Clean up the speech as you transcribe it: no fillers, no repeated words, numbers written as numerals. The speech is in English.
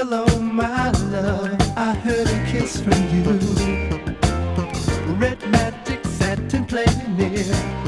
Hello, my love, I heard a kiss from you. Red magic satin playing near.